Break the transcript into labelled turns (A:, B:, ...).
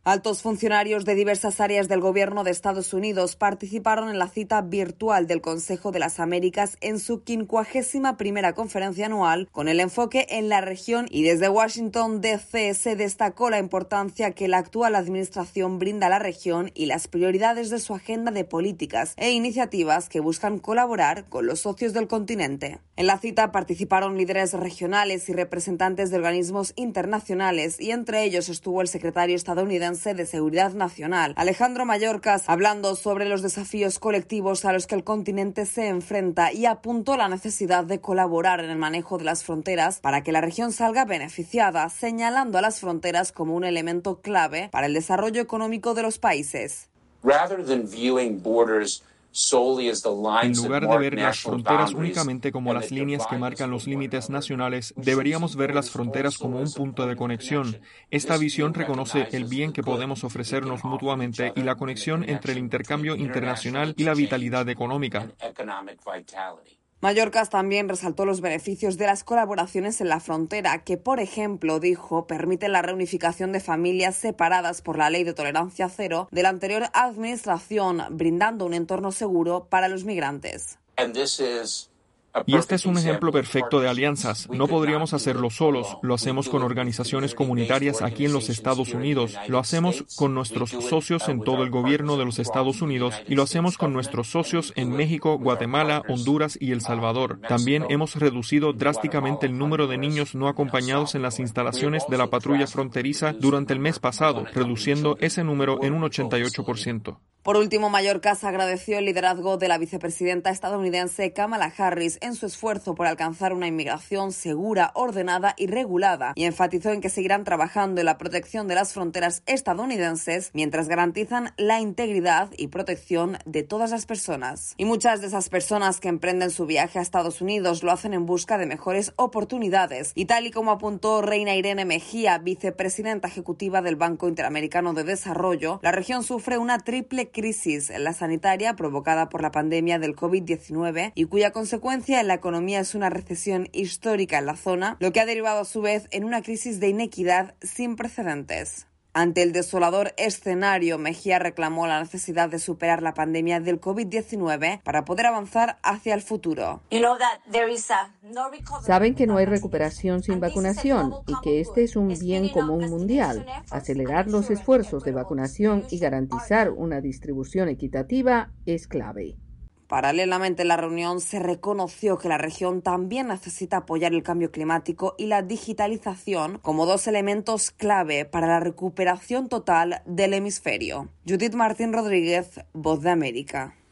A: Altos funcionarios de diversas áreas del gobierno de Estados Unidos participaron en la cita virtual del Consejo de las Américas en su 51ª conferencia anual con el enfoque en la región, y desde Washington DC se destacó la importancia que la actual administración brinda a la región y las prioridades de su agenda de políticas e iniciativas que buscan colaborar con los socios del continente. En la cita participaron líderes regionales y representantes de organismos internacionales, y entre ellos estuvo el secretario estadounidense de Seguridad Nacional, Alejandro Mayorkas, hablando sobre los desafíos colectivos a los que el continente se enfrenta, y apuntó la necesidad de colaborar en el manejo de las fronteras para que la región salga beneficiada, señalando a las fronteras como un elemento clave para el desarrollo económico de los países.
B: En lugar de ver las fronteras únicamente como las líneas que marcan los límites nacionales, deberíamos ver las fronteras como un punto de conexión. Esta visión reconoce el bien que podemos ofrecernos mutuamente y la conexión entre el intercambio internacional y la vitalidad económica.
A: Mayorkas también resaltó los beneficios de las colaboraciones en la frontera, que, por ejemplo, dijo, permiten la reunificación de familias separadas por la ley de tolerancia cero de la anterior administración, brindando un entorno seguro para los migrantes.
B: Y este es un ejemplo perfecto de alianzas. No podríamos hacerlo solos. Lo hacemos con organizaciones comunitarias aquí en los Estados Unidos. Lo hacemos con nuestros socios en todo el gobierno de los Estados Unidos y lo hacemos con nuestros socios en México, Guatemala, Honduras y El Salvador. También hemos reducido drásticamente el número de niños no acompañados en las instalaciones de la patrulla fronteriza durante el mes pasado, reduciendo ese número en un 88%.
A: Por último, Mayorkas agradeció el liderazgo de la vicepresidenta estadounidense Kamala Harris en su esfuerzo por alcanzar una inmigración segura, ordenada y regulada, y enfatizó en que seguirán trabajando en la protección de las fronteras estadounidenses mientras garantizan la integridad y protección de todas las personas. Y muchas de esas personas que emprenden su viaje a Estados Unidos lo hacen en busca de mejores oportunidades, y tal y como apuntó Reina Irene Mejía, vicepresidenta ejecutiva del Banco Interamericano de Desarrollo, la región sufre una triple crisis, la sanitaria provocada por la pandemia del COVID-19 y cuya consecuencia en la economía es una recesión histórica en la zona, lo que ha derivado a su vez en una crisis de inequidad sin precedentes. Ante el desolador escenario, Mejía reclamó la necesidad de superar la pandemia del COVID-19 para poder avanzar hacia el futuro.
C: Saben que no hay recuperación sin vacunación y que este es un bien común mundial. Acelerar los esfuerzos de vacunación y garantizar una distribución equitativa es clave.
A: Paralelamente, en la reunión se reconoció que la región también necesita apoyar el cambio climático y la digitalización como dos elementos clave para la recuperación total del hemisferio. Judith Martín Rodríguez, Voz de América.